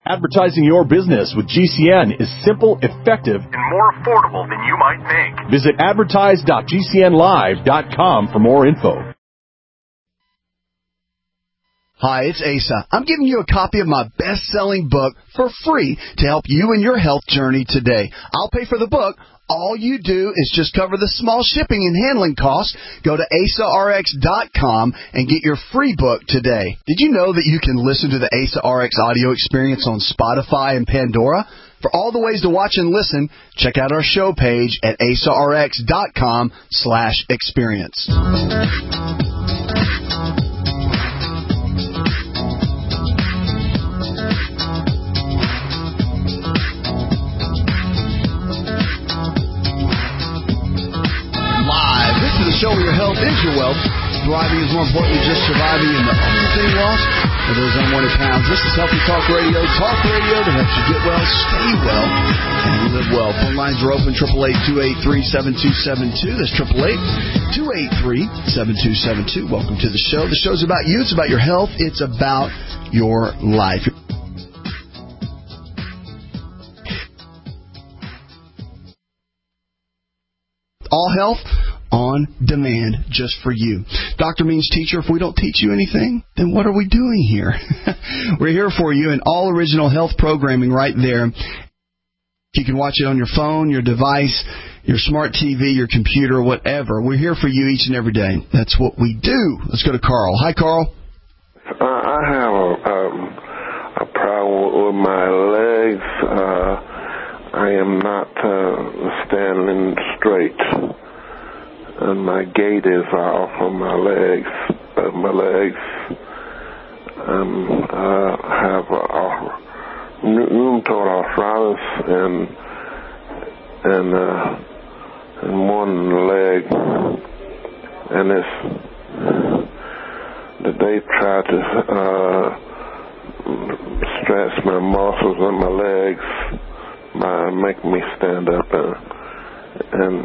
Advertising your business with GCN is simple, effective, and more affordable than you might think. Visit advertise.gcnlive.com for more info. Hi, it's Asa. I'm giving you a copy of my best-selling book for free to help you in your health journey today. I'll pay for the book. All you do is just cover the small shipping and handling costs. Go to AsaRx.com and get your free book today. Did you know that you can listen to the Asa RX audio experience on Spotify and Pandora? For all the ways to watch and listen, check out our show page at AsaRx.com/experience. The show where your health is your wealth. Thriving is more important than just surviving, and the only thing lost are those unwanted pounds. This is Healthy Talk Radio that helps you get well, stay well, and live well. Phone lines are open, 888-283-7272. That's 888-283-7272. Welcome to the show. The show's about you. It's about your health. It's about your life. All health on demand just for you. Doctor means teacher. If we don't teach you anything, then what are we doing here? We're here for you in all original health programming right there. You can watch it on your phone, your device, your smart TV, your computer, whatever. We're here for you each and every day. That's what we do. Let's go to Carl. Hi, Carl. I have a problem with my legs. I am not standing straight, and my gait is off on my legs. Have rheumatoid arthritis and one leg, and they try to stretch my muscles in my legs. Make me stand up, and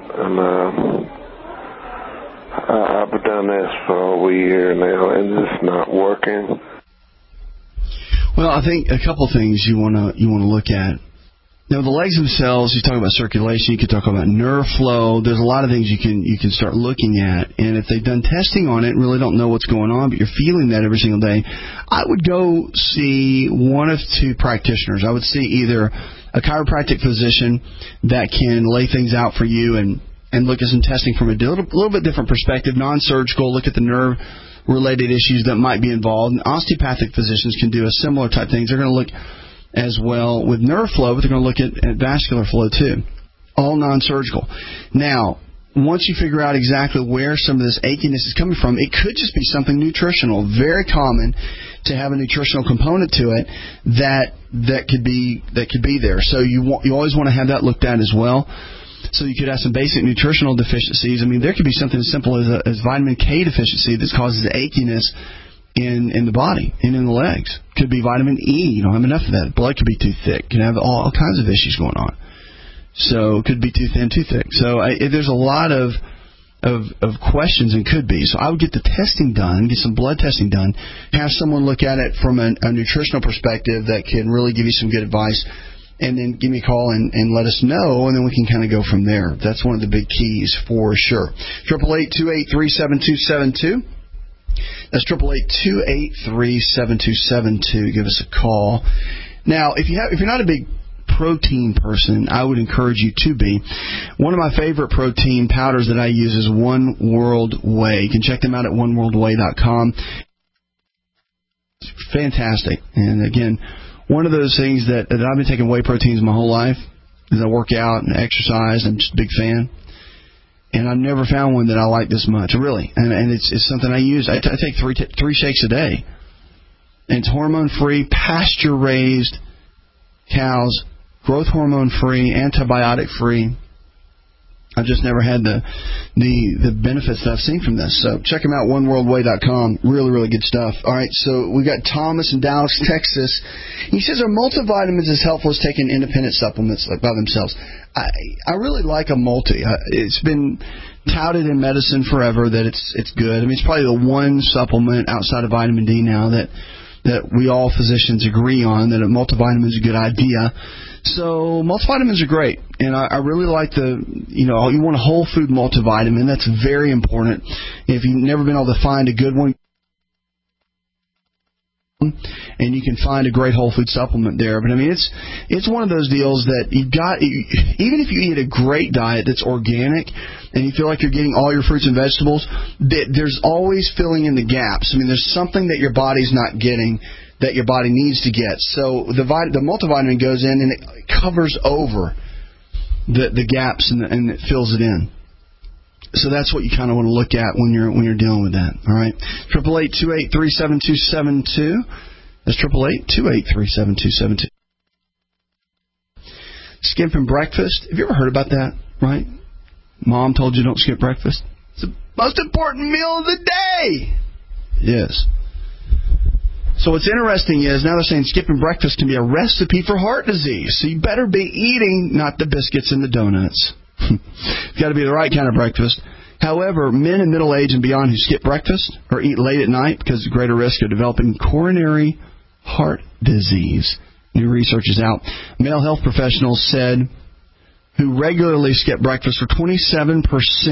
I've done this for over a year now, and it's not working. Well, I think a couple things you want to look at. Now, the legs themselves, you talk about circulation, you can talk about nerve flow. There's a lot of things you can start looking at. And if they've done testing on it and really don't know what's going on, but you're feeling that every single day, I would go see one of two practitioners. I would see either a chiropractic physician that can lay things out for you and look at some testing from a little bit different perspective, non-surgical, look at the nerve-related issues that might be involved. And osteopathic physicians can do a similar type things. They're going to look as well with nerve flow, but they're going to look at vascular flow too. All non-surgical. Now, once you figure out exactly where some of this achiness is coming from, it could just be something nutritional. Very common to have a nutritional component to it that could be there. So you always want to have that looked at as well. So you could have some basic nutritional deficiencies. I mean, there could be something as simple as vitamin K deficiency that causes achiness in the body and in the legs. Could be vitamin E. You don't have enough of that. Blood could be too thick. Can have all kinds of issues going on. So it could be too thin, too thick. So there's a lot of questions and could be. So I would get the testing done, get some blood testing done, have someone look at it from a nutritional perspective that can really give you some good advice, and then give me a call and let us know, and then we can kind of go from there. That's one of the big keys for sure. 888-283-7272. That's 888-283-7272. Give us a call. Now, if you're not a big protein person, I would encourage you to be. One of my favorite protein powders that I use is One World Whey. You can check them out at oneworldwhey.com. It's fantastic. And again, one of those things that I've been taking whey proteins my whole life as I work out and exercise. I'm just a big fan. And I've never found one that I like this much, really. And it's something I use. I take three shakes a day. And it's hormone-free, pasture-raised cows, growth hormone-free, antibiotic-free. I've just never had the benefits that I've seen from this. So check them out, oneworldwhey.com. Really, really good stuff. All right, so we got Thomas in Dallas, Texas. He says, are multivitamins as helpful as taking independent supplements like by themselves? I really like a multi. It's been touted in medicine forever that it's good. I mean, it's probably the one supplement outside of vitamin D now that that we all physicians agree on, that a multivitamin is a good idea. So multivitamins are great, and I really like you want a whole food multivitamin. That's very important. If you've never been able to find a good one, and you can find a great whole food supplement there. But I mean, it's one of those deals that even if you eat a great diet that's organic and you feel like you're getting all your fruits and vegetables, there's always filling in the gaps. I mean, there's something that your body's not getting that your body needs to get. So the multivitamin goes in and it covers over the gaps and it fills it in. So that's what you kind of want to look at when you're dealing with that. All right, 888-283-7272. That's 888-283-7272. Skipping breakfast. Have you ever heard about that? Right? Mom told you don't skip breakfast. It's the most important meal of the day. Yes. So what's interesting is now they're saying skipping breakfast can be a recipe for heart disease. So you better be eating not the biscuits and the donuts. It's got to be the right kind of breakfast. However, men in middle age and beyond who skip breakfast or eat late at night because of greater risk of developing coronary heart disease. New research is out. Male health professionals said who regularly skip breakfast were 27%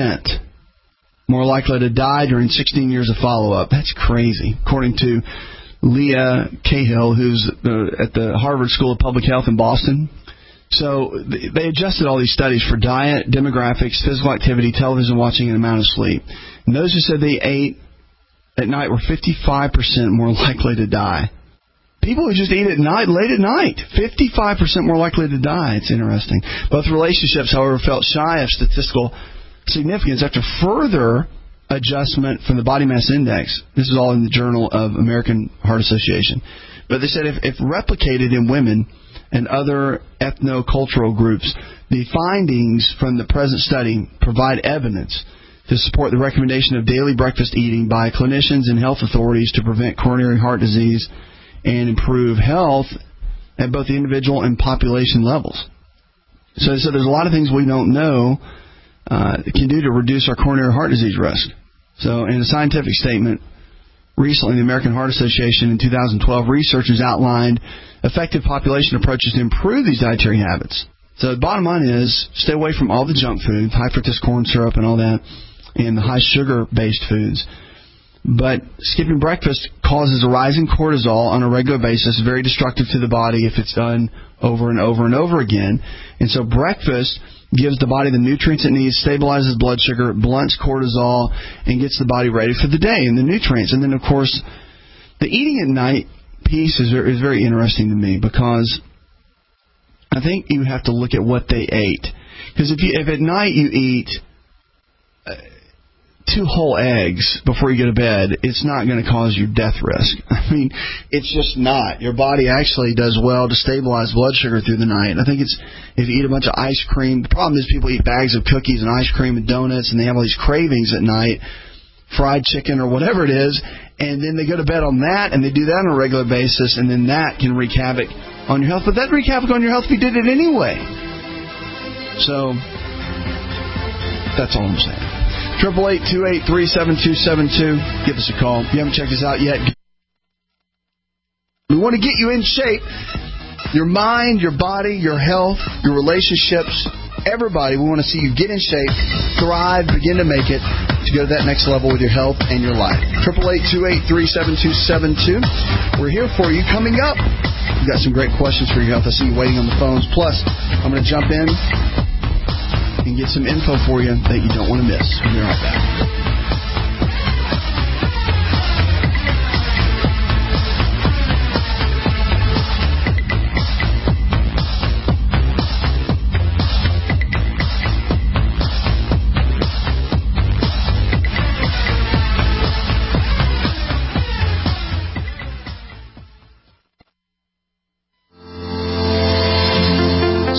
more likely to die during 16 years of follow-up. That's crazy, according to Leah Cahill, who's at the Harvard School of Public Health in Boston. So they adjusted all these studies for diet, demographics, physical activity, television watching, and amount of sleep. And those who said they ate at night were 55% more likely to die. People who just eat at night, late at night, 55% more likely to die. It's interesting. Both relationships, however, felt shy of statistical significance after further adjustment from the body mass index. This is all in the Journal of American Heart Association. But they said if replicated in women and other ethnocultural groups, the findings from the present study provide evidence to support the recommendation of daily breakfast eating by clinicians and health authorities to prevent coronary heart disease and improve health at both the individual and population levels. So there's a lot of things we don't know can do to reduce our coronary heart disease risk. So in a scientific statement recently, the American Heart Association in 2012, researchers outlined effective population approaches to improve these dietary habits. So the bottom line is stay away from all the junk food, high fructose corn syrup and all that, and the high sugar-based foods. But skipping breakfast causes a rise in cortisol on a regular basis, very destructive to the body if it's done over and over and over again. And so breakfast gives the body the nutrients it needs, stabilizes blood sugar, blunts cortisol, and gets the body ready for the day and the nutrients. And then, of course, the eating at night piece is very interesting to me because I think you have to look at what they ate. Because if at night you eat 2 whole eggs before you go to bed, it's not going to cause you death risk. I mean, it's just not. Your body actually does well to stabilize blood sugar through the night. I think it's if you eat a bunch of ice cream. The problem is people eat bags of cookies and ice cream and donuts, and they have all these cravings at night, fried chicken or whatever it is, and then they go to bed on that, and they do that on a regular basis, and then that can wreak havoc on your health. But that wreak havoc on your health if you did it anyway. So that's all I'm saying. 888-283-7272. Give us a call. If you haven't checked us out yet, we want to get you in shape. Your mind, your body, your health, your relationships, everybody, we want to see you get in shape, thrive, begin to make it, to go to that next level with your health and your life. 888-283-7272. We're here for you. Coming up, we've got some great questions for your health. I see you waiting on the phones. Plus, I'm going to jump in and get some info for you that you don't want to miss. We'll be right back.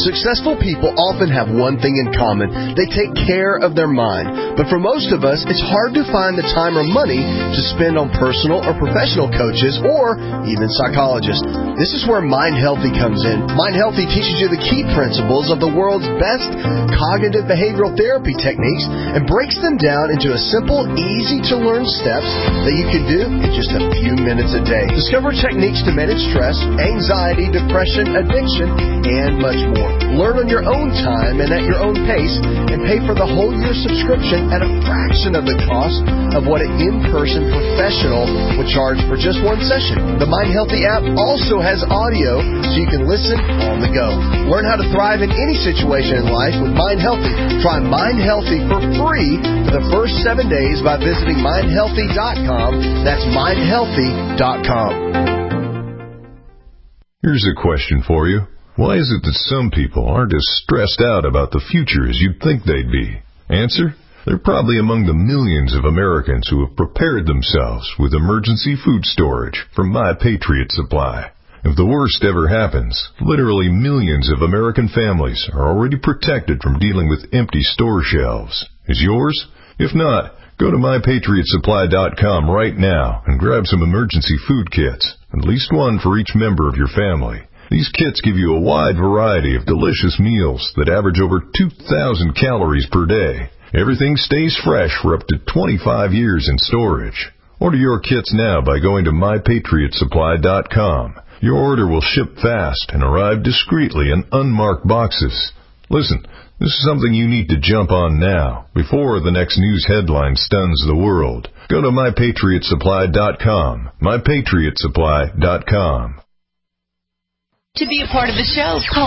Successful people often have one thing in common. They take care of their mind. But for most of us, it's hard to find the time or money to spend on personal or professional coaches or even psychologists. This is where Mind Healthy comes in. Mind Healthy teaches you the key principles of the world's best cognitive behavioral therapy techniques and breaks them down into a simple, easy-to-learn steps that you can do in just a few minutes a day. Discover techniques to manage stress, anxiety, depression, addiction, and much more. Learn on your own time and at your own pace, and pay for the whole year subscription at a fraction of the cost of what an in-person professional would charge for just one session. The Mind Healthy app also has audio, so you can listen on the go. Learn how to thrive in any situation in life with Mind Healthy. Try Mind Healthy for free for the first 7 days by visiting mindhealthy.com. That's mindhealthy.com. Here's a question for you. Why is it that some people aren't as stressed out about the future as you'd think they'd be? Answer: they're probably among the millions of Americans who have prepared themselves with emergency food storage from My Patriot Supply. If the worst ever happens, literally millions of American families are already protected from dealing with empty store shelves. Is yours? If not, go to MyPatriotSupply.com right now and grab some emergency food kits, at least one for each member of your family. These kits give you a wide variety of delicious meals that average over 2,000 calories per day. Everything stays fresh for up to 25 years in storage. Order your kits now by going to MyPatriotSupply.com. Your order will ship fast and arrive discreetly in unmarked boxes. Listen, this is something you need to jump on now, before the next news headline stuns the world. Go to MyPatriotSupply.com. MyPatriotSupply.com. To be a part of the show, call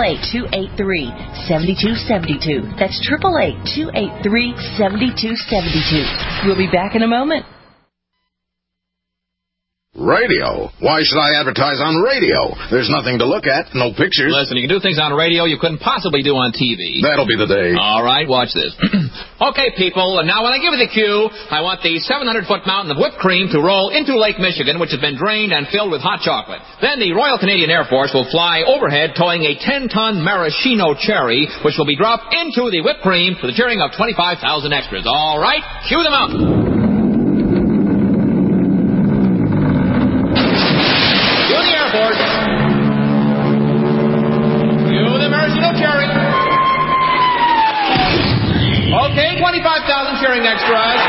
888-283-7272. That's 888-283-7272. We'll be back in a moment. Radio? Why should I advertise on radio? There's nothing to look at, no pictures. Listen, you can do things on radio you couldn't possibly do on TV. That'll be the day. All right, watch this. Okay, people, and now when I give you the cue, I want the 700-foot mountain of whipped cream to roll into Lake Michigan, which has been drained and filled with hot chocolate. Then the Royal Canadian Air Force will fly overhead towing a 10-ton maraschino cherry, which will be dropped into the whipped cream for the cheering of 25,000 extras. All right, cue them out. Okay, 25,000 cheering extras.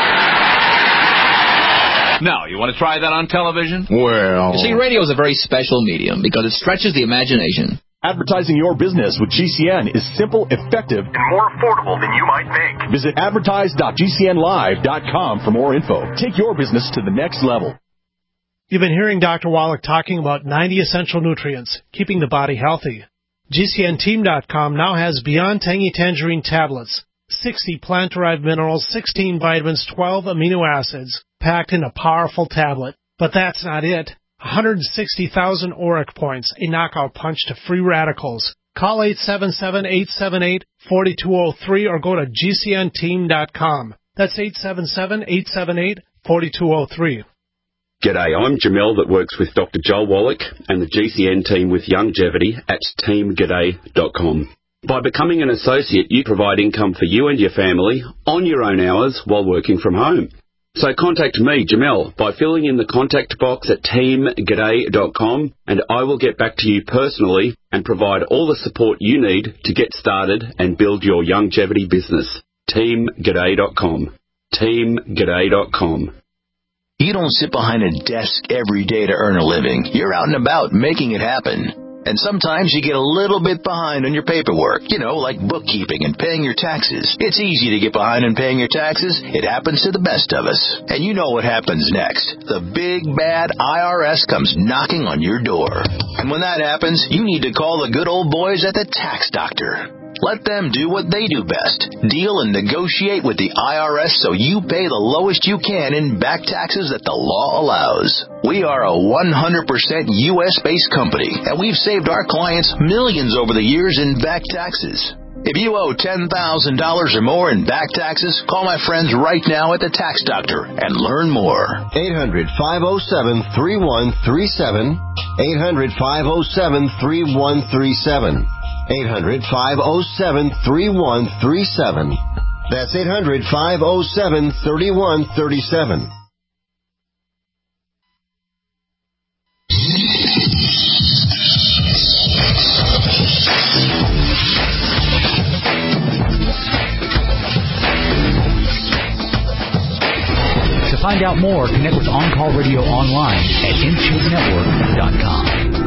Now, you want to try that on television? Well... You see, radio is a very special medium because it stretches the imagination. Advertising your business with GCN is simple, effective, and more affordable than you might think. Visit advertise.gcnlive.com for more info. Take your business to the next level. You've been hearing Dr. Wallach talking about 90 essential nutrients, keeping the body healthy. GCNteam.com now has Beyond Tangy Tangerine tablets, 60 plant-derived minerals, 16 vitamins, 12 amino acids, packed in a powerful tablet. But that's not it. 160,000 ORAC points, a knockout punch to free radicals. Call 877-878-4203 or go to GCNteam.com. That's 877-878-4203. G'day, I'm Jamel that works with Dr. Joel Wallach and the GCN team with Youngevity at teamg'day.com. By becoming an associate, you provide income for you and your family on your own hours while working from home. So contact me, Jamel, by filling in the contact box at teamg'day.com, and I will get back to you personally and provide all the support you need to get started and build your Youngevity business. teamg'day.com. teamg'day.com. You don't sit behind a desk every day to earn a living. You're out and about making it happen. And sometimes you get a little bit behind on your paperwork, like bookkeeping and paying your taxes. It's easy to get behind on paying your taxes. It happens to the best of us. And you know what happens next. The big, bad IRS comes knocking on your door. And when that happens, you need to call the good old boys at the Tax Doctor. Let them do what they do best. Deal and negotiate with the IRS so you pay the lowest you can in back taxes that the law allows. We are a 100% U.S.-based company, and we've saved our clients millions over the years in back taxes. If you owe $10,000 or more in back taxes, call my friends right now at the Tax Doctor and learn more. 800-507-3137. 800-507-3137. 800-507-3137. That's 800-507-3137. To find out more, connect with On Call Radio online at InTuneNetwork.com.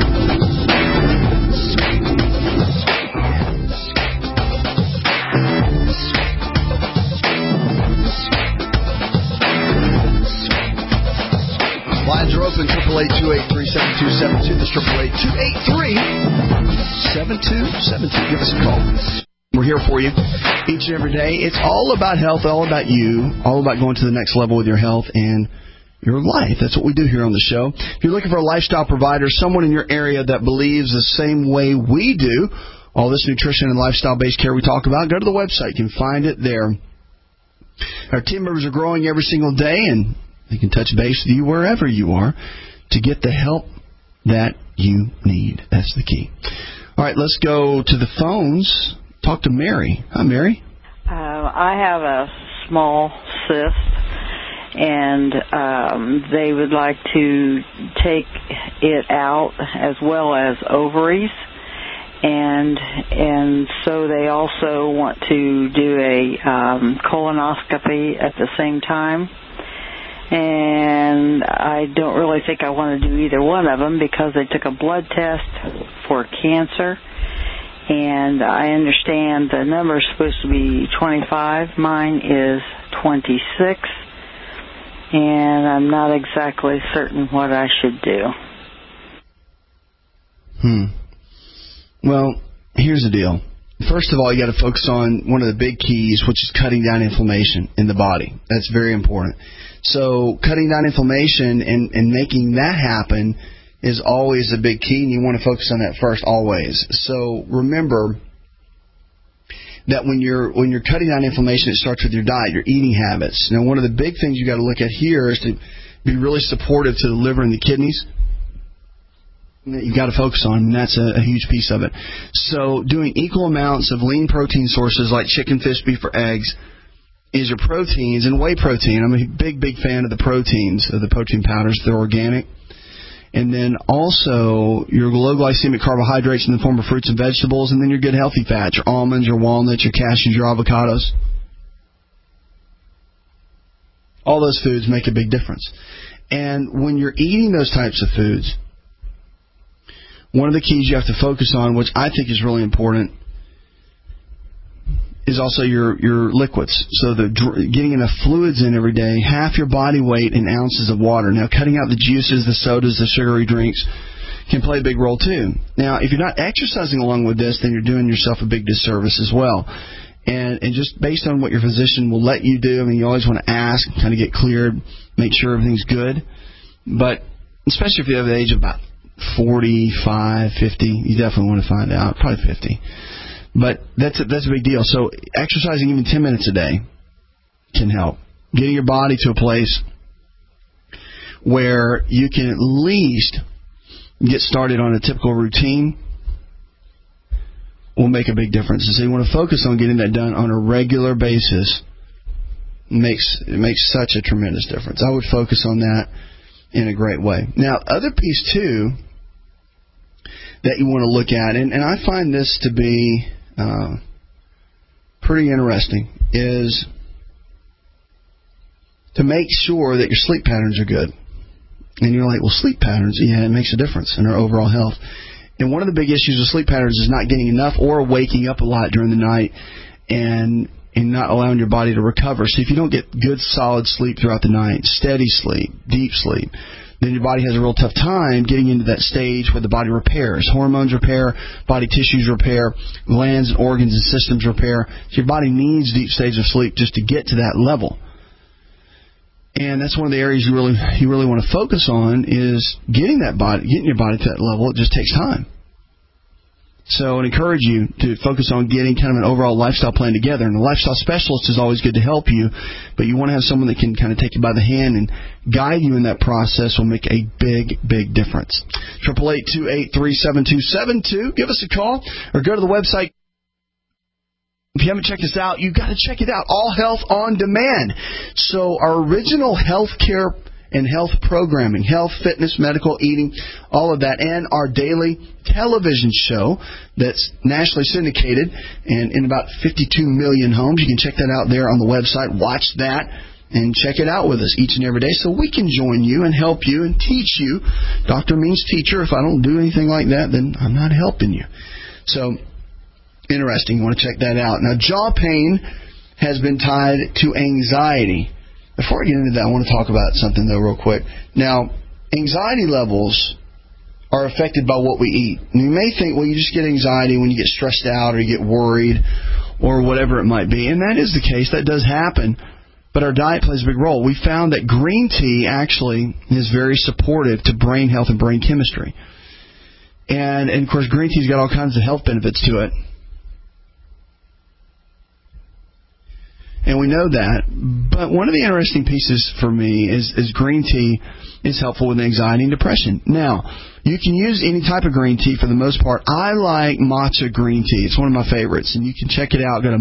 Lines are open, 888-283-7272. That's 888-283-7272. Give us a call. We're here for you each and every day. It's all about health, all about you, all about going to the next level with your health and your life. That's what we do here on the show. If you're looking for a lifestyle provider, someone in your area that believes the same way we do, all this nutrition and lifestyle-based care we talk about, go to the website. You can find it there. Our team members are growing every single day, and they can touch base with you wherever you are to get the help that you need. That's the key. All right, let's go to the phones. Talk to Mary. Hi, Mary. I have a small cyst, and they would like to take it out as well as ovaries, and so they also want to do a colonoscopy at the same time. And I don't really think I want to do either one of them because they took a blood test for cancer. And I understand the number is supposed to be 25. Mine is 26. And I'm not exactly certain what I should do. Well, here's the deal. First of all, you got to focus on one of the big keys, which is cutting down inflammation in the body. That's very important. So cutting down inflammation and making that happen is always a big key, and you want to focus on that first always. So remember that when you're cutting down inflammation, it starts with your diet, your eating habits. Now, one of the big things you got to look at here is to be really supportive to the liver and the kidneys. That you've got to focus on, and that's a huge piece of it. So doing equal amounts of lean protein sources like chicken, fish, beef, or eggs is your proteins, and whey protein. I'm a big fan of the proteins, of the protein powders. They're organic. And then also your low glycemic carbohydrates in the form of fruits and vegetables, and then your good healthy fats, your almonds, your walnuts, your cashews, your avocados. All those foods make a big difference. And when you're eating those types of foods, one of the keys you have to focus on, which I think is really important, is also your liquids. So getting enough fluids in every day, half your body weight in ounces of water. Now, cutting out the juices, the sodas, the sugary drinks can play a big role too. Now, if you're not exercising along with this, then you're doing yourself a big disservice as well. And just based on what your physician will let you do, I mean, you always want to ask, kind of get cleared, make sure everything's good. But especially if you have the age of about 45, 50, you definitely want to find out, probably 50. But that's a big deal. So exercising even 10 minutes a day can help. Getting your body to a place where you can at least get started on a typical routine will make a big difference. And so you want to focus on getting that done on a regular basis. It makes such a tremendous difference. I would focus on that in a great way. Now, other piece, too, that you want to look at, and I find this to be pretty interesting, is to make sure that your sleep patterns are good. And you're like, well, sleep patterns, yeah, it makes a difference in our overall health. And one of the big issues with sleep patterns is not getting enough or waking up a lot during the night and not allowing your body to recover. So if you don't get good, solid sleep throughout the night, steady sleep, deep sleep, then your body has a real tough time getting into that stage where the body repairs. Hormones repair, body tissues repair, glands and organs and systems repair. So your body needs deep stages of sleep just to get to that level. And that's one of the areas you really want to focus on, is getting your body to that level. It just takes time. So I'd encourage you to focus on getting kind of an overall lifestyle plan together. And the lifestyle specialist is always good to help you, but you want to have someone that can kind of take you by the hand and guide you in that process will make a big, big difference. 888-283-7272. Give us a call or go to the website. If you haven't checked us out, you've got to check it out. All Health on Demand. So our original health care and health programming, health, fitness, medical, eating, all of that, and our daily television show that's nationally syndicated and in about 52 million homes. You can check that out there on the website. Watch that and check it out with us each and every day so we can join you and help you and teach you. Doctor means teacher. If I don't do anything like that, then I'm not helping you. So, interesting. You want to check that out. Now, jaw pain has been tied to anxiety. Before I get into that, I want to talk about something, though, real quick. Now, anxiety levels are affected by what we eat. And you may think, well, you just get anxiety when you get stressed out or you get worried or whatever it might be. And that is the case. That does happen. But our diet plays a big role. We found that green tea actually is very supportive to brain health and brain chemistry. And of course, green tea's got all kinds of health benefits to it. And we know that. But one of the interesting pieces for me is green tea is helpful with anxiety and depression. Now, you can use any type of green tea for the most part. I like matcha green tea. It's one of my favorites. And you can check it out. Go to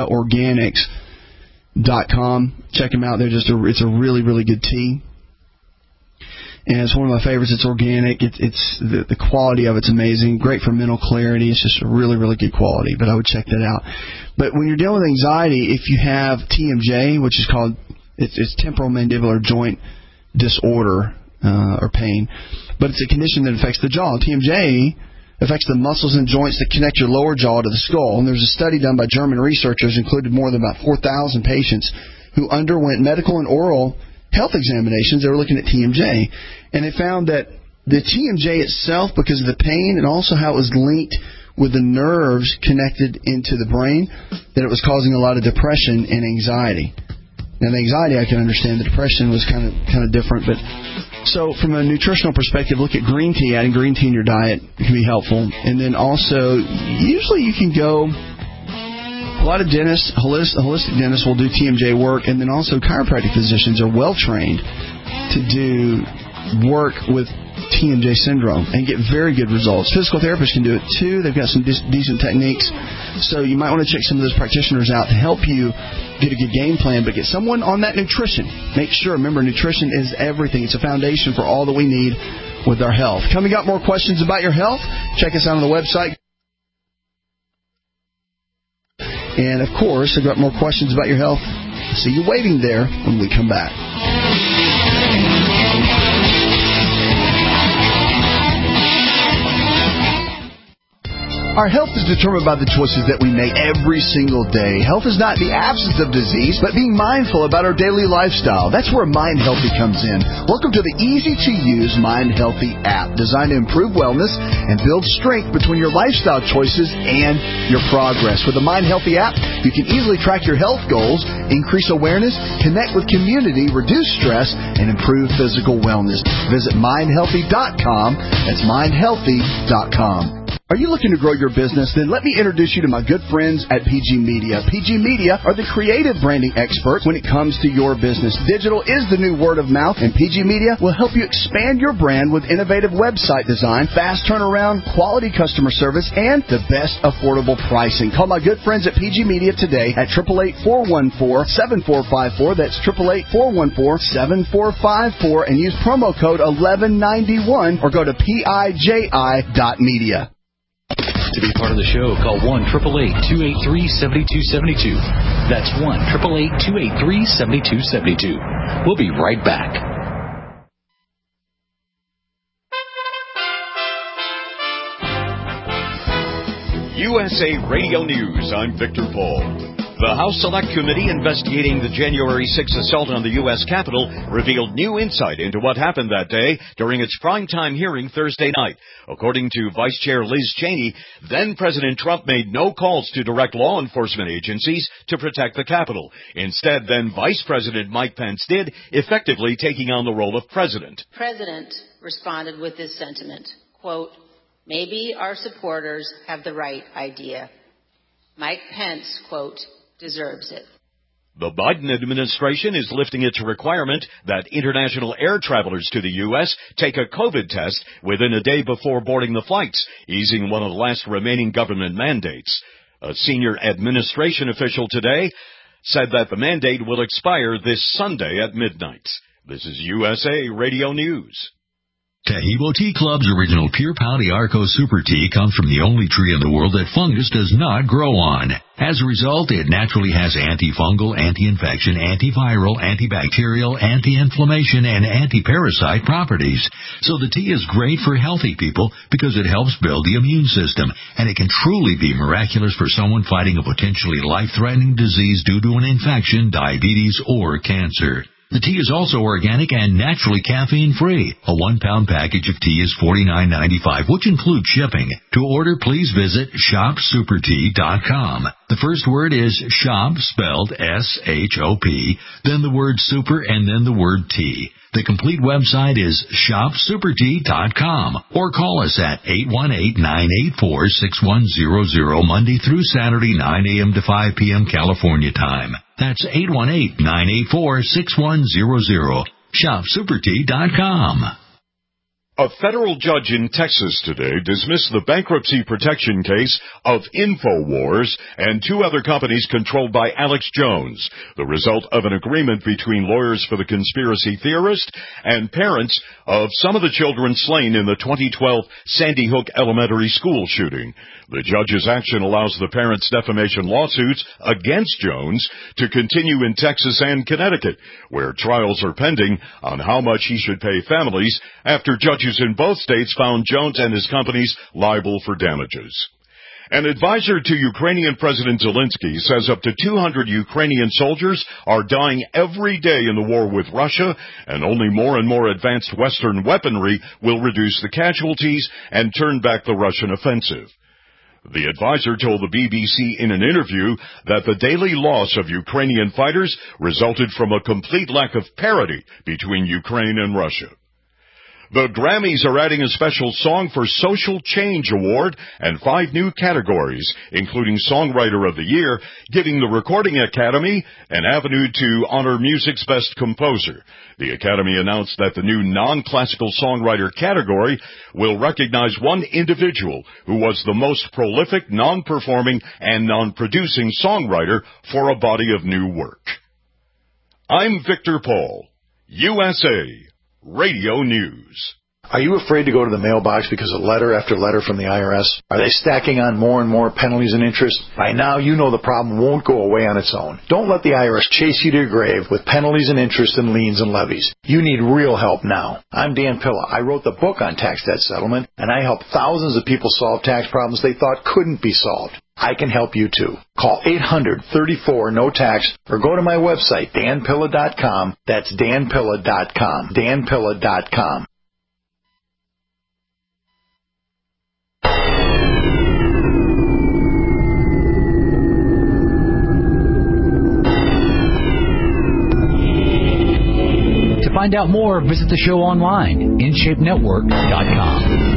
matchaorganics.com. Check them out. It's a really, really good tea. And it's one of my favorites. It's organic. It's the quality of it's amazing. Great for mental clarity. It's just a really, really good quality. But I would check that out. But when you're dealing with anxiety, if you have TMJ, which is called it's temporomandibular joint disorder or pain, but it's a condition that affects the jaw. TMJ affects the muscles and joints that connect your lower jaw to the skull. And there's a study done by German researchers, included more than about 4,000 patients who underwent medical and oral health examinations. They were looking at TMJ. And they found that the TMJ itself, because of the pain and also how it was linked with the nerves connected into the brain, that it was causing a lot of depression and anxiety. Now, the anxiety I can understand. The depression was kind of different. But so from a nutritional perspective, look at green tea. Adding green tea in your diet can be helpful. And then also, usually you can go. A lot of dentists, holistic dentists will do TMJ work, and then also chiropractic physicians are well trained to do work with TMJ syndrome and get very good results. Physical therapists can do it too. They've got some decent techniques. So you might want to check some of those practitioners out to help you get a good game plan, but get someone on that nutrition. Make sure, remember, nutrition is everything. It's a foundation for all that we need with our health. Coming up, more questions about your health. Check us out on the website. And, of course, I've got more questions about your health. See you waiting there when we come back. Our health is determined by the choices that we make every single day. Health is not the absence of disease, but being mindful about our daily lifestyle. That's where Mind Healthy comes in. Welcome to the easy-to-use Mind Healthy app, designed to improve wellness and build strength between your lifestyle choices and your progress. With the Mind Healthy app, you can easily track your health goals, increase awareness, connect with community, reduce stress, and improve physical wellness. Visit mindhealthy.com. That's mindhealthy.com. Are you looking to grow your business? Then let me introduce you to my good friends at PG Media. PG Media are the creative branding experts when it comes to your business. Digital is the new word of mouth, and PG Media will help you expand your brand with innovative website design, fast turnaround, quality customer service, and the best affordable pricing. Call my good friends at PG Media today at 888-414-7454. That's 888-414-7454, and use promo code 1191 or go to piji.media. To be part of the show, call 1-888-283-7272. That's 1-888-283-7272. We'll be right back. USA Radio News, I'm Victor Paul. The House Select Committee investigating the January 6th assault on the U.S. Capitol revealed new insight into what happened that day during its primetime hearing Thursday night. According to Vice Chair Liz Cheney, then-President Trump made no calls to direct law enforcement agencies to protect the Capitol. Instead, then-Vice President Mike Pence did, effectively taking on the role of president. President responded with this sentiment, quote, Maybe our supporters have the right idea. Mike Pence, quote, deserves it. The Biden administration is lifting its requirement that international air travelers to the U.S. take a COVID test within a day before boarding the flights, easing one of the last remaining government mandates. A senior administration official today said that the mandate will expire this Sunday at midnight. This is USA Radio News. Taheebo Tea Club's original Pure Pau d'Arco Super Tea comes from the only tree in the world that fungus does not grow on. As a result, it naturally has antifungal, anti-infection, antiviral, antibacterial, anti-inflammation, and anti-parasite properties. So the tea is great for healthy people because it helps build the immune system, and it can truly be miraculous for someone fighting a potentially life-threatening disease due to an infection, diabetes, or cancer. The tea is also organic and naturally caffeine-free. A 1-pound package of tea is $49.95, which includes shipping. To order, please visit shopsupertea.com. The first word is shop, spelled S-H-O-P, then the word super, and then the word tea. The complete website is shopsupertea.com, or call us at 818-984-6100 Monday through Saturday, 9 a.m. to 5 p.m. California time. That's 818-984-6100. shopsupertea.com. A federal judge in Texas today dismissed the bankruptcy protection case of InfoWars and 2 other companies controlled by Alex Jones, the result of an agreement between lawyers for the conspiracy theorist and parents of some of the children slain in the 2012 Sandy Hook Elementary School shooting. The judge's action allows the parents' defamation lawsuits against Jones to continue in Texas and Connecticut, where trials are pending on how much he should pay families after judges in both states found Jones and his companies liable for damages. An advisor to Ukrainian President Zelensky says up to 200 Ukrainian soldiers are dying every day in the war with Russia, and only more and more advanced Western weaponry will reduce the casualties and turn back the Russian offensive. The advisor told the BBC in an interview that the daily loss of Ukrainian fighters resulted from a complete lack of parity between Ukraine and Russia. The Grammys are adding a special Song for Social Change award and 5 new categories, including Songwriter of the Year, giving the Recording Academy an avenue to honor music's best composer. The Academy announced that the new non-classical songwriter category will recognize one individual who was the most prolific non-performing and non-producing songwriter for a body of new work. I'm Victor Paul, USA Radio News. Are you afraid to go to the mailbox because of letter after letter from the IRS? Are they stacking on more and more penalties and interest? By now, you know the problem won't go away on its own. Don't let the IRS chase you to your grave with penalties and interest and liens and levies. You need real help now. I'm Dan Pilla. I wrote the book on tax debt settlement, and I help thousands of people solve tax problems they thought couldn't be solved. I can help you too. Call 800-34-NO-TAX or go to my website, danpilla.com. That's danpilla.com. danpilla.com. To find out more, visit the show online, InShapeNetwork.com.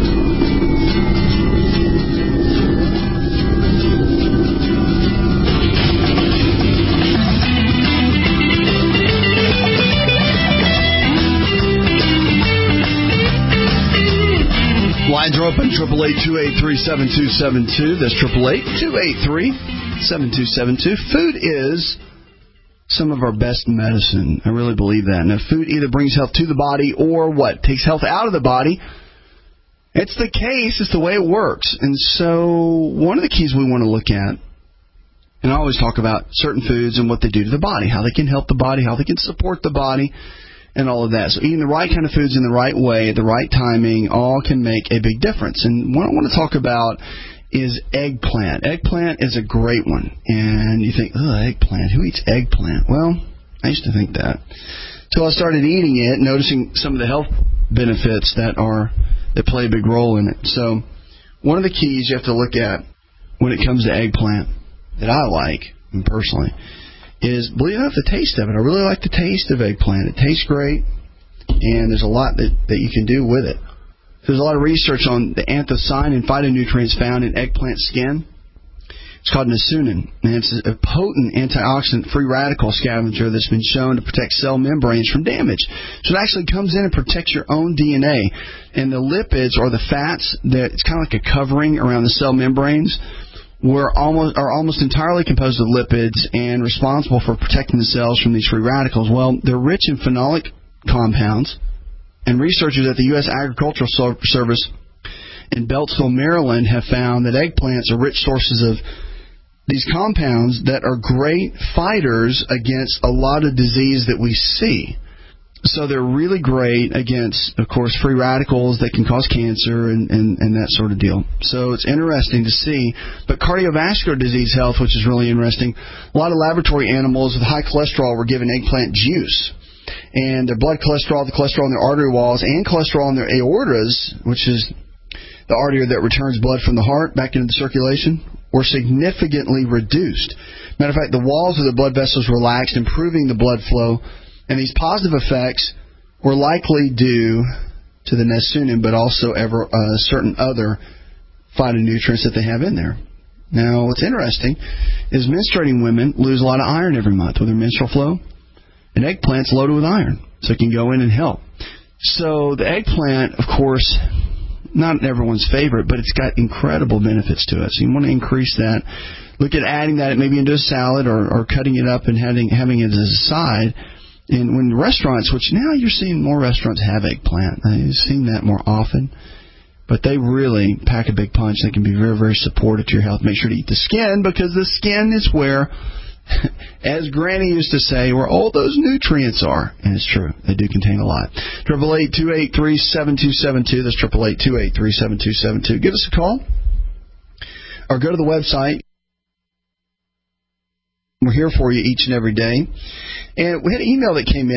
Lines are open, 888-283-7272. That's 888-283-7272. Food is some of our best medicine. I really believe that. Now, food either brings health to the body or what? Takes health out of the body. It's the case. It's the way it works. And so one of the keys we want to look at, and I always talk about certain foods and what they do to the body, how they can help the body, how they can support the body, and all of that. So eating the right kind of foods in the right way, at the right timing, all can make a big difference. And what I want to talk about is eggplant. Eggplant is a great one. And you think, eggplant, who eats eggplant? Well, I used to think that. Until I started eating it, noticing some of the health benefits that play a big role in it. So one of the keys you have to look at when it comes to eggplant that I like, personally, is, believe it or not, the taste of it. I really like the taste of eggplant. It tastes great, and there's a lot that you can do with it. There's a lot of research on the anthocyanin phytonutrients found in eggplant skin. It's called Nasunin, and it's a potent antioxidant free radical scavenger that's been shown to protect cell membranes from damage. So it actually comes in and protects your own DNA. And the lipids, or the fats, it's kind of like a covering around the cell membranes, are almost entirely composed of lipids and responsible for protecting the cells from these free radicals. Well, they're rich in phenolic compounds, and researchers at the U.S. Agricultural Service in Beltsville, Maryland, have found that eggplants are rich sources of these compounds that are great fighters against a lot of disease that we see. So they're really great against, of course, free radicals that can cause cancer and that sort of deal. So it's interesting to see. But cardiovascular disease health, which is really interesting, a lot of laboratory animals with high cholesterol were given eggplant juice. And their blood cholesterol, the cholesterol in their artery walls, and cholesterol in their aortas, which is the artery that returns blood from the heart back into the circulation, were significantly reduced. Matter of fact, the walls of the blood vessels relaxed, improving the blood flow, and these positive effects were likely due to the Nasunin, but also certain other phytonutrients that they have in there. Now, what's interesting is menstruating women lose a lot of iron every month with their menstrual flow, and eggplant's loaded with iron, so it can go in and help. So the eggplant, of course, not everyone's favorite, but it's got incredible benefits to it. So you want to increase that. Look at adding that maybe into a salad or cutting it up and having it as a side. And when restaurants, which now you're seeing more restaurants have eggplant. I've seen that more often. But they really pack a big punch. They can be very, very supportive to your health. Make sure to eat the skin, because the skin is where, as Granny used to say, where all those nutrients are. And it's true. They do contain a lot. 888-283-7272. That's 888-283-7272. Give us a call. Or go to the website. We're here for you each and every day. And we had an email that came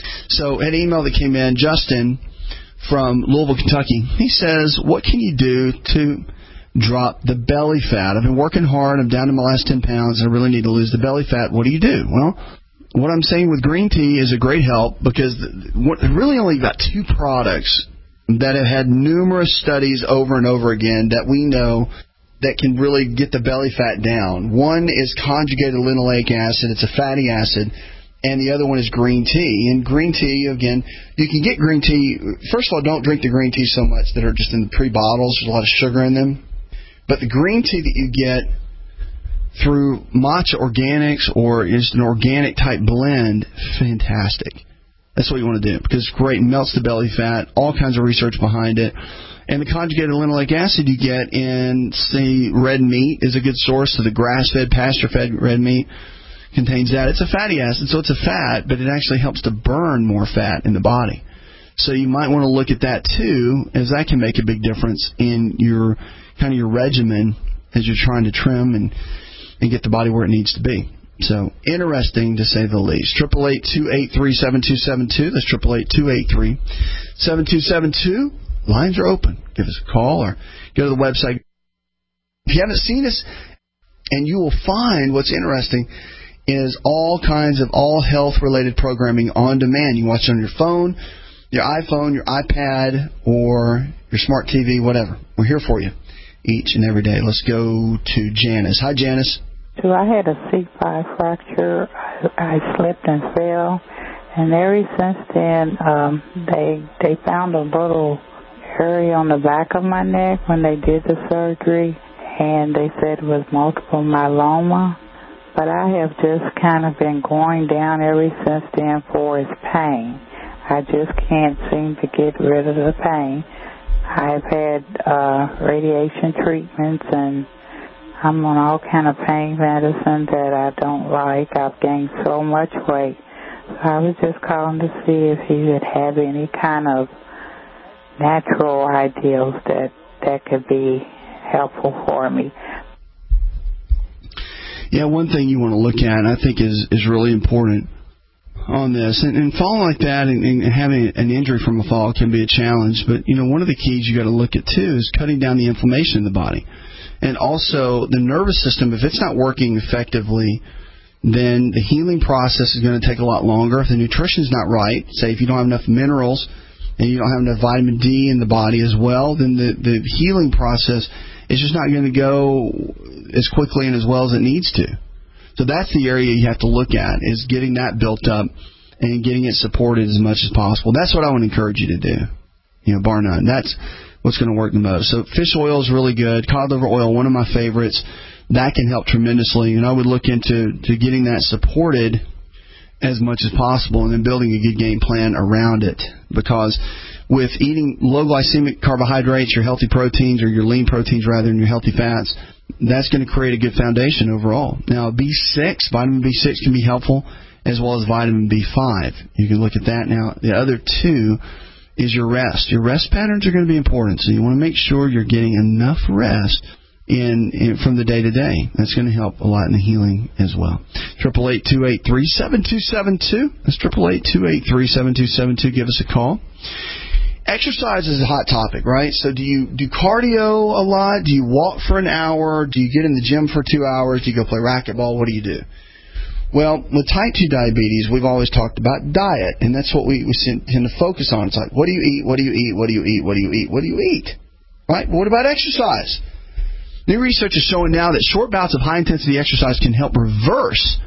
in. Justin from Louisville, Kentucky. He says, what can you do to drop the belly fat? I've been working hard. I'm down to my last 10 pounds, and I really need to lose the belly fat. What do you do? Well, what I'm saying with green tea is a great help, because really only got two products that have had numerous studies over and over again that we know that can really get the belly fat down. One is conjugated linoleic acid. It's a fatty acid. And the other one is green tea. And green tea, again, you can get green tea. First of all, don't drink the green tea so much that are just in the pre-bottles. There's a lot of sugar in them. But the green tea that you get through Matcha Organics or is an organic type blend, fantastic. That's what you want to do, because it's great. It melts the belly fat. All kinds of research behind it. And the conjugated linoleic acid you get in, say, red meat is a good source. So the grass-fed, pasture-fed red meat contains that. It's a fatty acid, so it's a fat, but it actually helps to burn more fat in the body. So you might want to look at that too, as that can make a big difference in your your regimen as you're trying to trim and get the body where it needs to be. So interesting to say the least. 888-283-7272. That's 888-283-7272. Lines are open. Give us a call or go to the website. If you haven't seen us, and you will find what's interesting is all kinds of all health-related programming on demand. You can watch it on your phone, your iPhone, your iPad, or your smart TV, whatever. We're here for you each and every day. Let's go to Janice. Hi, Janice. So I had a C5 fracture. I slipped and fell, and ever since then, they found a little area on the back of my neck when they did the surgery, and they said it was multiple myeloma. But I have just kind of been going down ever since then for its pain. I just can't seem to get rid of the pain. I've had radiation treatments, and I'm on all kind of pain medicine that I don't like. I've gained so much weight. So I was just calling to see if you would have any kind of natural ideals that could be helpful for me. Yeah, one thing you want to look at, I think, is really important on this. And falling like that and having an injury from a fall can be a challenge. But, one of the keys you got to look at, too, is cutting down the inflammation in the body. And also the nervous system, if it's not working effectively, then the healing process is going to take a lot longer. If the nutrition's not right, say if you don't have enough minerals and you don't have enough vitamin D in the body as well, then the healing process is just not going to go as quickly and as well as it needs to. So that's the area you have to look at, is getting that built up and getting it supported as much as possible. That's what I would encourage you to do, bar none. That's what's going to work the most. So fish oil is really good. Cod liver oil, one of my favorites. That can help tremendously, and I would look into getting that supported as much as possible, and then building a good game plan around it. Because with eating low glycemic carbohydrates, your healthy proteins, or your lean proteins rather than your healthy fats, that's going to create a good foundation overall. Now, B6, vitamin B6 can be helpful, as well as vitamin B5. You can look at that. Now, the other two is your rest. Your rest patterns are going to be important, so you want to make sure you're getting enough rest in from the day-to-day. That's going to help a lot in the healing as well. 888-283-7272. That's 888-283-7272. Give us a call. Exercise is a hot topic, right? So do you do cardio a lot? Do you walk for an hour? Do you get in the gym for 2 hours? Do you go play racquetball? What do you do? Well, with type 2 diabetes, we've always talked about diet, and that's what we tend to focus on. It's like, what do you eat? What do you eat? What do you eat? What do you eat? What do you eat? Right? But what about exercise? New research is showing now that short bouts of high-intensity exercise can help reverse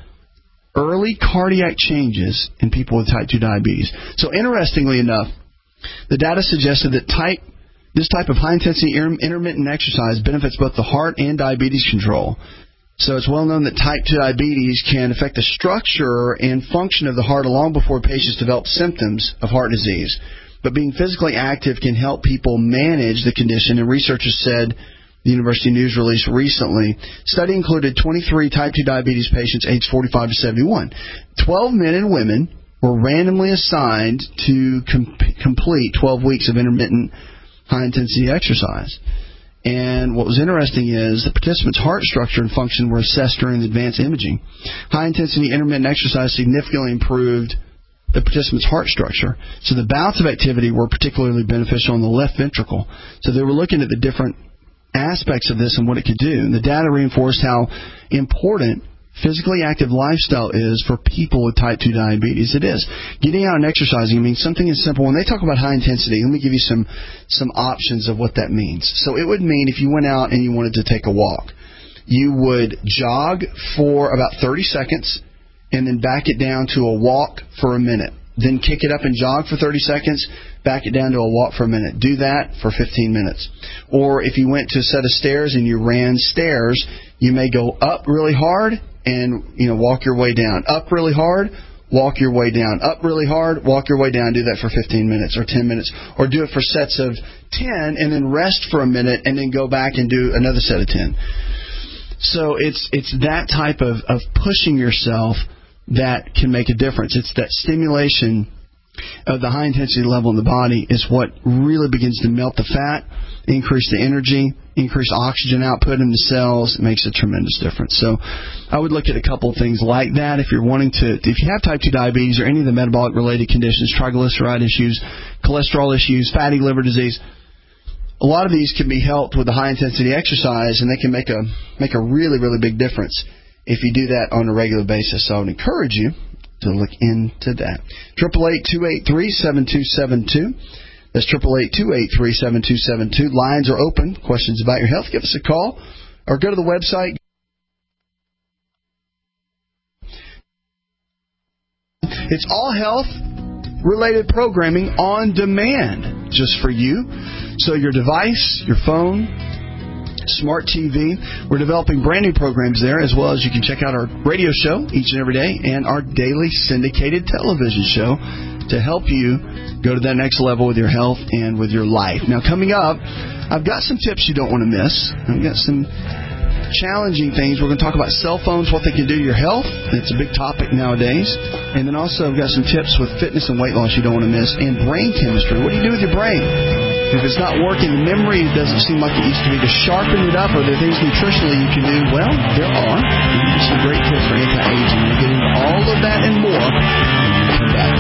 early cardiac changes in people with type 2 diabetes. So interestingly enough, the data suggested that this type of high-intensity intermittent exercise benefits both the heart and diabetes control. So it's well known that type 2 diabetes can affect the structure and function of the heart long before patients develop symptoms of heart disease. But being physically active can help people manage the condition, and researchers said, the University News release recently, study included 23 type 2 diabetes patients aged 45 to 71. 12 men and women were randomly assigned to complete 12 weeks of intermittent high-intensity exercise. And what was interesting is the participants' heart structure and function were assessed during the advanced imaging. High-intensity intermittent exercise significantly improved the participants' heart structure. So the bouts of activity were particularly beneficial in the left ventricle. So they were looking at the different aspects of this and what it could do. And the data reinforced how important physically active lifestyle is for people with type 2 diabetes. It is. Getting out and exercising, I mean, something as simple. When they talk about high intensity, let me give you some options of what that means. So it would mean if you went out and you wanted to take a walk, you would jog for about 30 seconds and then back it down to a walk for a minute. Then kick it up and jog for 30 seconds, back it down to a walk for a minute. Do that for 15 minutes. Or if you went to a set of stairs and you ran stairs, you may go up really hard and walk your way down. Up really hard, walk your way down. Up really hard, walk your way down. Do that for 15 minutes or 10 minutes. Or do it for sets of 10 and then rest for a minute and then go back and do another set of 10. So it's that type of pushing yourself that can make a difference. It's that stimulation of the high-intensity level in the body is what really begins to melt the fat, increase the energy, increase oxygen output in the cells. It makes a tremendous difference. So I would look at a couple of things like that if you have type 2 diabetes or any of the metabolic-related conditions, triglyceride issues, cholesterol issues, fatty liver disease. A lot of these can be helped with the high-intensity exercise, and they can make a really, really big difference if you do that on a regular basis. So I would encourage you to look into that. 888-283-7272. That's 888-283-7272. Lines are open. Questions about your health, give us a call or go to the website. It's all health-related programming on demand just for you. So your device, your phone, Smart TV. We're developing brand new programs there, as well as you can check out our radio show each and every day and our daily syndicated television show to help you go to that next level with your health and with your life. Now, coming up, I've got some tips you don't want to miss. I've got some challenging things. We're going to talk about cell phones, what they can do to your health. It's a big topic nowadays. And then also I've got some tips with fitness and weight loss you don't want to miss, and brain chemistry. What do you do with your brain? If it's not working, the memory doesn't seem like it used to be. To sharpen it up, are there things nutritionally you can do? Well, there are. And some great tips for anti-aging. We'll get into all of that and more when we come back.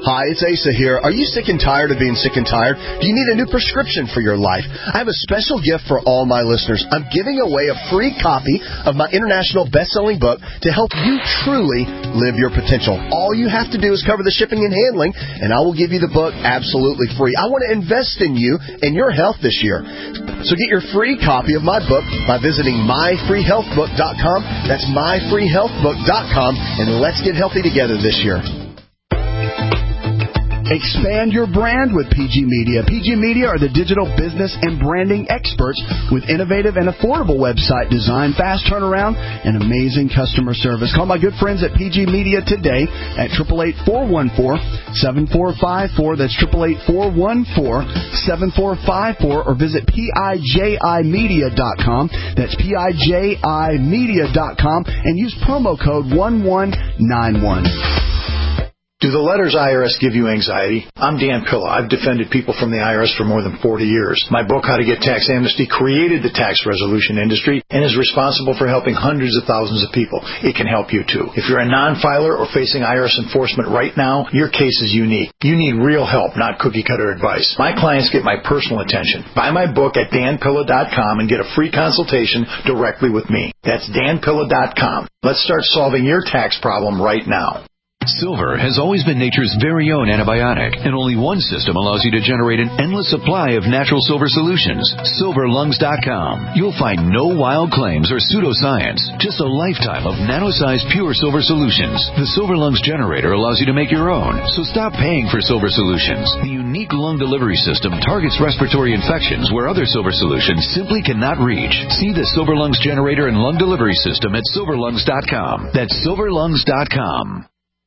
Hi, it's Asa here. Are you sick and tired of being sick and tired? Do you need a new prescription for your life? I have a special gift for all my listeners. I'm giving away a free copy of my international best-selling book to help you truly live your potential. All you have to do is cover the shipping and handling, and I will give you the book absolutely free. I want to invest in you and your health this year. So get your free copy of my book by visiting myfreehealthbook.com. That's myfreehealthbook.com, and let's get healthy together this year. Expand your brand with PG Media. PG Media are the digital business and branding experts with innovative and affordable website design, fast turnaround, and amazing customer service. Call my good friends at PG Media today at 888-414-7454. That's 888-414-7454, or visit PIJImedia.com. That's PIJImedia.com, and use promo code 1191. Do the letters IRS give you anxiety? I'm Dan Pilla. I've defended people from the IRS for more than 40 years. My book, How to Get Tax Amnesty, created the tax resolution industry and is responsible for helping hundreds of thousands of people. It can help you, too. If you're a non-filer or facing IRS enforcement right now, your case is unique. You need real help, not cookie-cutter advice. My clients get my personal attention. Buy my book at danpilla.com and get a free consultation directly with me. That's danpilla.com. Let's start solving your tax problem right now. Silver has always been nature's very own antibiotic, and only one system allows you to generate an endless supply of natural silver solutions. SilverLungs.com. You'll find no wild claims or pseudoscience, just a lifetime of nano-sized pure silver solutions. The Silver Lungs generator allows you to make your own, so stop paying for silver solutions. The unique lung delivery system targets respiratory infections where other silver solutions simply cannot reach. See the Silver Lungs generator and lung delivery system at SilverLungs.com. That's SilverLungs.com.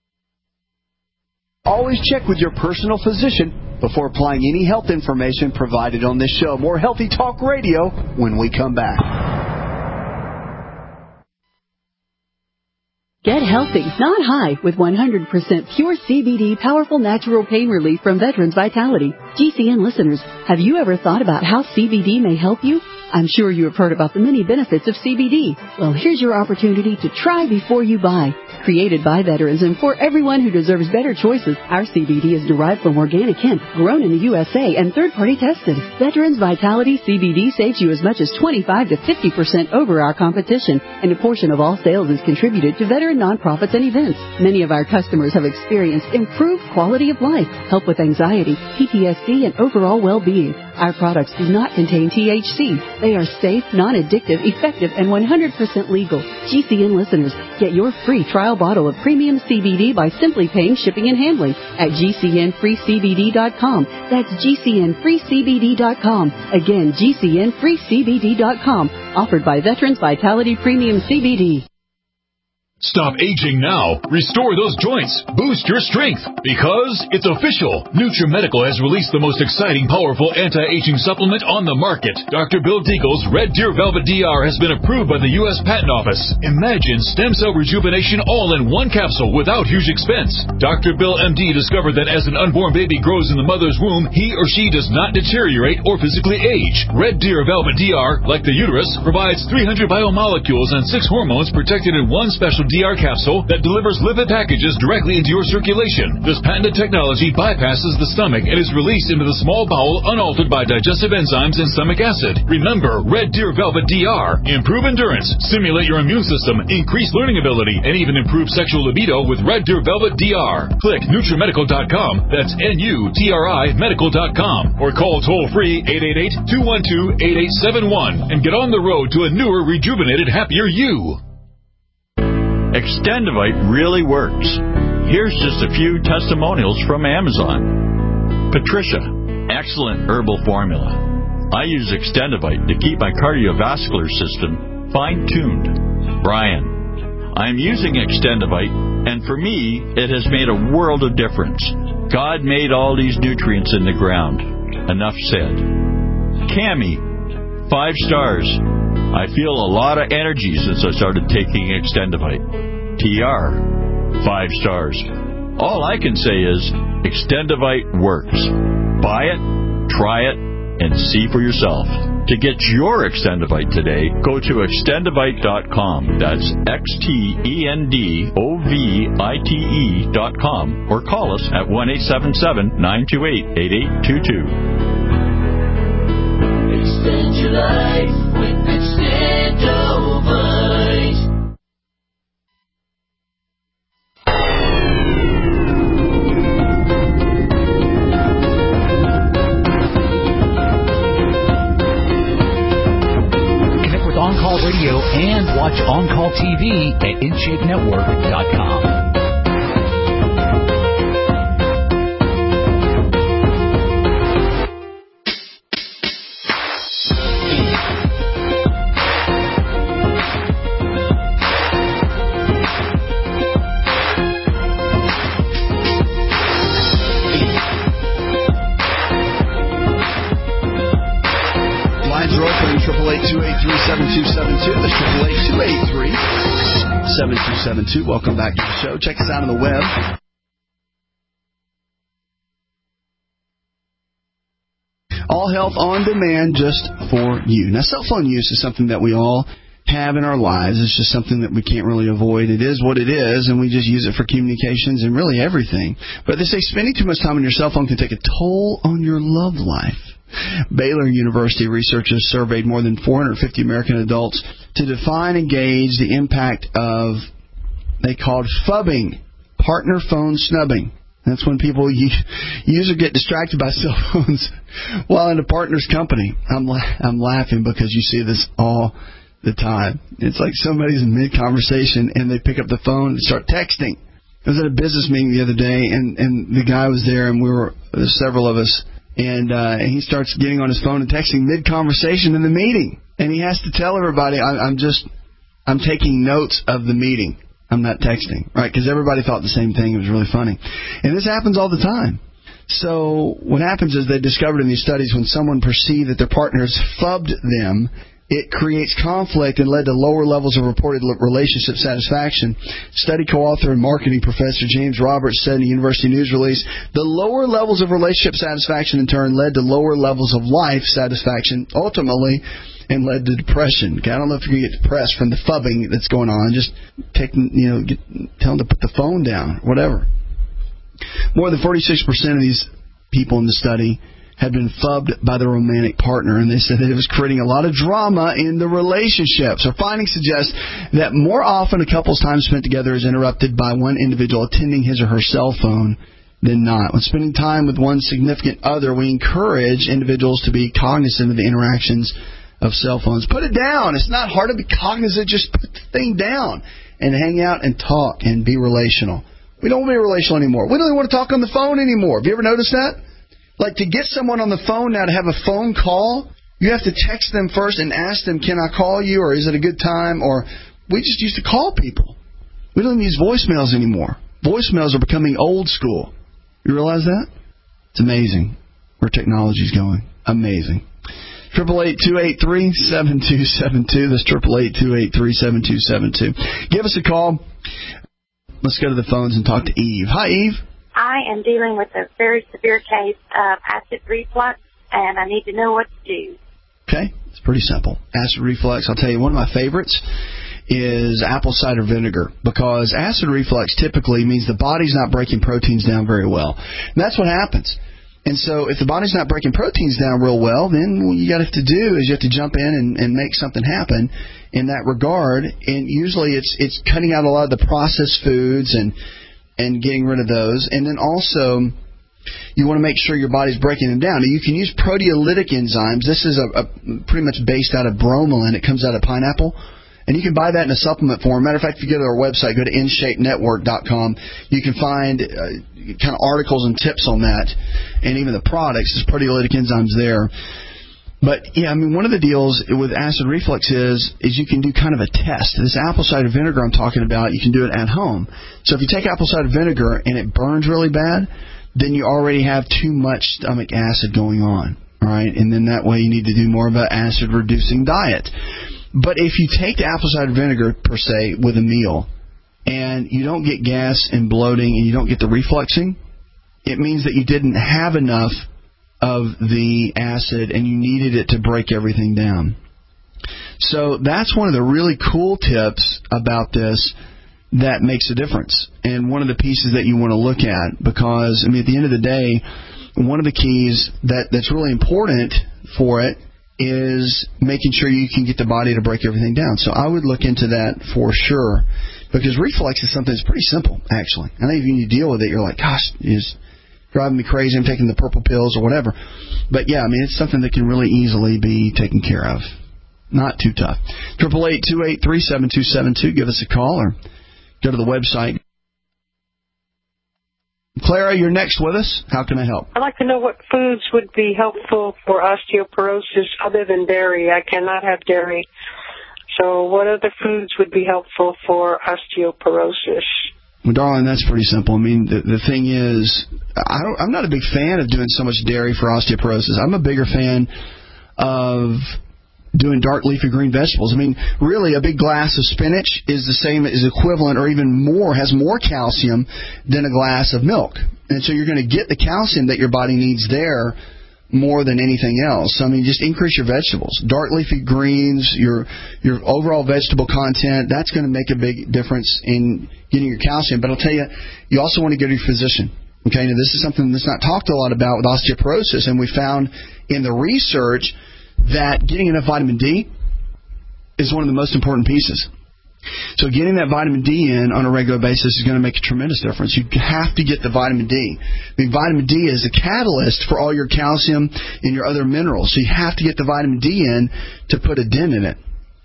Always check with your personal physician before applying any health information provided on this show. More Healthy Talk Radio when we come back. Get healthy, not high, with 100% pure CBD powerful natural pain relief from Veterans Vitality. GCN listeners, have you ever thought about how CBD may help you? I'm sure you have heard about the many benefits of CBD. Well, here's your opportunity to try before you buy. Created by veterans and for everyone who deserves better choices, our CBD is derived from organic hemp, grown in the USA, and third-party tested. Veterans Vitality CBD saves you as much as 25 to 50% over our competition, and a portion of all sales is contributed to veteran nonprofits and events. Many of our customers have experienced improved quality of life, help with anxiety, PTSD, and overall well-being. Our products do not contain THC. They are safe, non-addictive, effective, and 100% legal. GCN listeners, get your free trial bottle of premium CBD by simply paying shipping and handling at GCNFreeCBD.com. That's GCNFreeCBD.com. Again, GCNFreeCBD.com. Offered by Veterans Vitality Premium CBD. Stop aging now. Restore those joints. Boost your strength. Because it's official. NutriMedical has released the most exciting, powerful anti-aging supplement on the market. Dr. Bill Deagle's Red Deer Velvet DR has been approved by the U.S. Patent Office. Imagine stem cell rejuvenation all in one capsule without huge expense. Dr. Bill MD discovered that as an unborn baby grows in the mother's womb, he or she does not deteriorate or physically age. Red Deer Velvet DR, like the uterus, provides 300 biomolecules and 6 hormones protected in one special DR capsule that delivers lipid packages directly into your circulation. This patented technology bypasses the stomach and is released into the small bowel unaltered by digestive enzymes and stomach acid. Remember, Red Deer Velvet DR. Improve endurance, stimulate your immune system, increase learning ability, and even improve sexual libido with Red Deer Velvet DR. Click NutriMedical.com. That's NUTRI Medical.com. Or call toll-free 888-212-8871 and get on the road to a newer, rejuvenated, happier you. Extendivite really works. Here's just a few testimonials from Amazon. Patricia, excellent herbal formula. I use Extendivite to keep my cardiovascular system fine-tuned. Brian, I'm using Extendivite, and for me, it has made a world of difference. God made all these nutrients in the ground. Enough said. Cammie, 5 stars. I feel a lot of energy since I started taking Extendivite. TR, 5 stars. All I can say is Extendivite works. Buy it, try it, and see for yourself. To get your Extendovite today, go to extendovite.com. That's XTENDOVITE.com or call us at 1-877-928-8822. Extend your life with Extendovite. On-Call Radio and watch On-Call TV at InShapeNetwork.com. Lines are open, 888-283-7272. That's 888-283-7272. Welcome back to the show. Check us out on the web. All Health on Demand just for you. Now, cell phone use is something that we all have in our lives. It's just something that we can't really avoid. It is what it is, and we just use it for communications and really everything. But they say spending too much time on your cell phone can take a toll on your love life. Baylor University researchers surveyed more than 450 American adults to define and gauge the impact of, they called phubbing, partner phone snubbing. That's when people use or get distracted by cell phones while in a partner's company. I'm laughing because you see this all the time. It's like somebody's in mid-conversation and they pick up the phone and start texting. I was at a business meeting the other day and the guy was there and there's several of us. And he starts getting on his phone and texting mid-conversation in the meeting. And he has to tell everybody, I'm taking notes of the meeting. I'm not texting, right? Because everybody thought the same thing. It was really funny. And this happens all the time. So what happens is they discovered in these studies when someone perceived that their partners phubbed them, it creates conflict and led to lower levels of reported relationship satisfaction. Study co-author and marketing professor James Roberts said in a university news release, the lower levels of relationship satisfaction in turn led to lower levels of life satisfaction, ultimately, and led to depression. Okay, I don't know if you get depressed from the phubbing that's going on. Just tell them to put the phone down, whatever. More than 46% of these people in the study had been phubbed by their romantic partner, and they said that it was creating a lot of drama in the relationship. So findings suggest that more often a couple's time spent together is interrupted by one individual attending his or her cell phone than not. When spending time with one significant other, we encourage individuals to be cognizant of the interactions of cell phones. Put it down. It's not hard to be cognizant. Just put the thing down and hang out and talk and be relational. We don't want to be relational anymore. We don't even want to talk on the phone anymore. Have you ever noticed that? Like, to get someone on the phone now to have a phone call, you have to text them first and ask them, can I call you, or is it a good time? Or we just used to call people. We don't even use voicemails anymore. Voicemails are becoming old school. You realize that? It's amazing where technology is going. Amazing. 888-283-7272. That's 888-283-7272. Give us a call. Let's go to the phones and talk to Eve. Hi, Eve. I am dealing with a very severe case of acid reflux, and I need to know what to do. Okay, it's pretty simple. Acid reflux, I'll tell you, one of my favorites is apple cider vinegar, because acid reflux typically means the body's not breaking proteins down very well. And that's what happens. And so if the body's not breaking proteins down real well, then what you got to do is you have to jump in and make something happen in that regard. And usually it's cutting out a lot of the processed foods and getting rid of those. And then also, you want to make sure your body's breaking them down. Now, you can use proteolytic enzymes. This is a pretty much based out of bromelain. It comes out of pineapple. And you can buy that in a supplement form. Matter of fact, if you go to our website, go to InShapeNetwork.com, you can find kind of articles and tips on that, and even the products. There's proteolytic enzymes there. But, yeah, I mean, one of the deals with acid reflux is you can do kind of a test. This apple cider vinegar I'm talking about, you can do it at home. So if you take apple cider vinegar and it burns really bad, then you already have too much stomach acid going on, all right? And then that way you need to do more of an acid-reducing diet. But if you take the apple cider vinegar, per se, with a meal, and you don't get gas and bloating and you don't get the refluxing, it means that you didn't have enough of the acid, and you needed it to break everything down. So that's one of the really cool tips about this that makes a difference, and one of the pieces that you want to look at, because, I mean, at the end of the day, one of the keys that's really important for it is making sure you can get the body to break everything down. So I would look into that for sure, because reflux is something that's pretty simple, actually. I think if you deal with it, you're like, gosh, it's driving me crazy, I'm taking the purple pills or whatever. But, yeah, I mean, it's something that can really easily be taken care of. Not too tough. 888-283-7272. Give us a call or go to the website. Clara, you're next with us. How can I help? I'd like to know what foods would be helpful for osteoporosis other than dairy. I cannot have dairy. So what other foods would be helpful for osteoporosis? Well, darling, that's pretty simple. I mean, the thing is, I'm not a big fan of doing so much dairy for osteoporosis. I'm a bigger fan of doing dark leafy green vegetables. I mean, really, a big glass of spinach is the same, is equivalent or even more, has more calcium than a glass of milk. And so you're going to get the calcium that your body needs there more than anything else. So, I mean, just increase your vegetables. Dark leafy greens, your overall vegetable content, that's going to make a big difference in getting your calcium. But I'll tell you, you also want to go to your physician. Okay, now this is something that's not talked a lot about with osteoporosis, and we found in the research that getting enough vitamin D is one of the most important pieces. So getting that vitamin D in on a regular basis is going to make a tremendous difference. You have to get the vitamin D. I mean, vitamin D is a catalyst for all your calcium and your other minerals. So you have to get the vitamin D in to put a dent in it.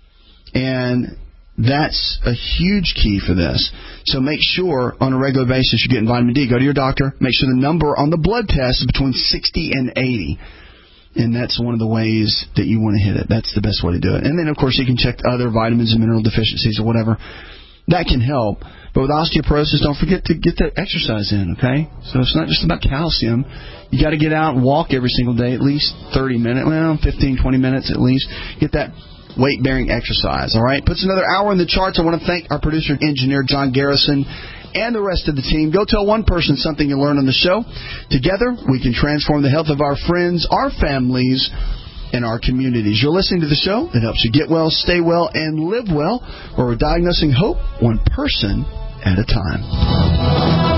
And that's a huge key for this. So make sure on a regular basis you're getting vitamin D. Go to your doctor. Make sure the number on the blood test is between 60 and 80. And that's one of the ways that you want to hit it. That's the best way to do it. And then, of course, you can check other vitamins and mineral deficiencies or whatever. That can help. But with osteoporosis, don't forget to get that exercise in, okay? So it's not just about calcium. You got to get out and walk every single day, at least 30 minutes, 15, 20 minutes at least. Get that weight-bearing exercise, all right? Puts another hour in the charts. I want to thank our producer engineer, John Garrison, and the rest of the team. Go tell one person something you learned on the show. Together, we can transform the health of our friends, our families, and our communities. You're listening to the show that helps you get well, stay well, and live well, where we're diagnosing hope one person at a time.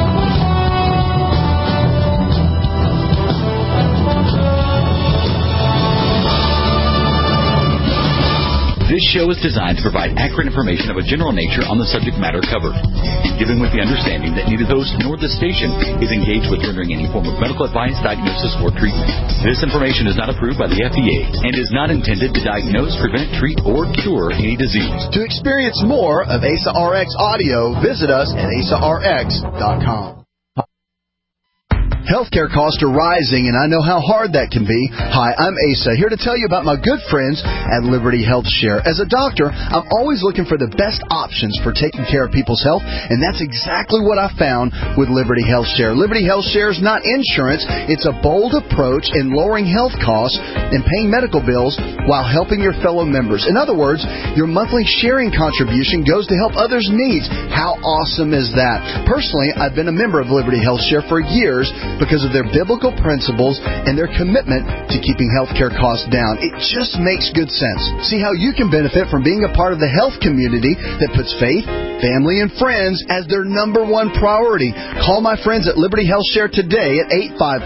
This show is designed to provide accurate information of a general nature on the subject matter covered, given with the understanding that neither the host nor the station is engaged with rendering any form of medical advice, diagnosis, or treatment. This information is not approved by the FDA and is not intended to diagnose, prevent, treat, or cure any disease. To experience more of ASA RX audio, visit us at asarx.com. Healthcare costs are rising, and I know how hard that can be. Hi, I'm Asa, here to tell you about my good friends at Liberty Health Share. As a doctor, I'm always looking for the best options for taking care of people's health, and that's exactly what I found with Liberty Health Share. Liberty Health Share is not insurance. It's a bold approach in lowering health costs and paying medical bills while helping your fellow members. In other words, your monthly sharing contribution goes to help others' needs. How awesome is that? Personally, I've been a member of Liberty Health Share for years, because of their biblical principles and their commitment to keeping healthcare costs down. It just makes good sense. See how you can benefit from being a part of the health community that puts faith, family, and friends as their number one priority. Call my friends at Liberty Health Share today at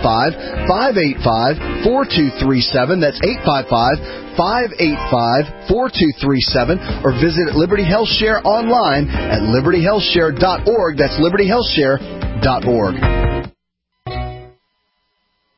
855-585-4237. That's 855-585-4237, or visit Liberty Health Share online at libertyhealthshare.org. That's libertyhealthshare.org.